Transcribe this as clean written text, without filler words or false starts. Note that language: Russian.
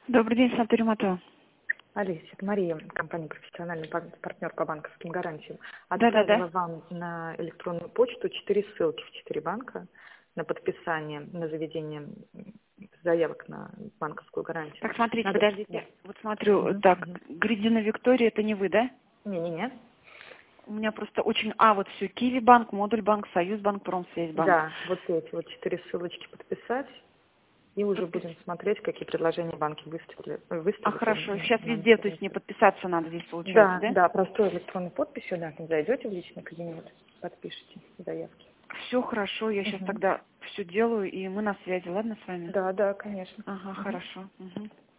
Добрый день, санаторий Матео. Олеся, это Мария, компания «Профессиональный партнер по банковским гарантиям». Да-да-да. Отправила вам на электронную почту 4 ссылки в 4 банка на подписание, на заведение заявок на банковскую гарантию. Так, смотрите, Надо... подождите. Вот смотрю, так, Гридина Виктория, это не вы, да? Не-не-не. У меня просто очень... вот все, Киви банк, Модуль банк, Союз банк, Промсвязь банк. Да, вот эти вот 4 ссылочки подписать, и уже будем смотреть, какие предложения банки выставили. Хорошо, сейчас везде, то есть не подписаться надо здесь, получается, да? Да, простой электронной подписью, да, зайдете в личный кабинет, подпишите заявки. Все хорошо, я сейчас тогда все делаю, и мы на связи, ладно, с вами? Да, конечно. Ага, хорошо. Угу.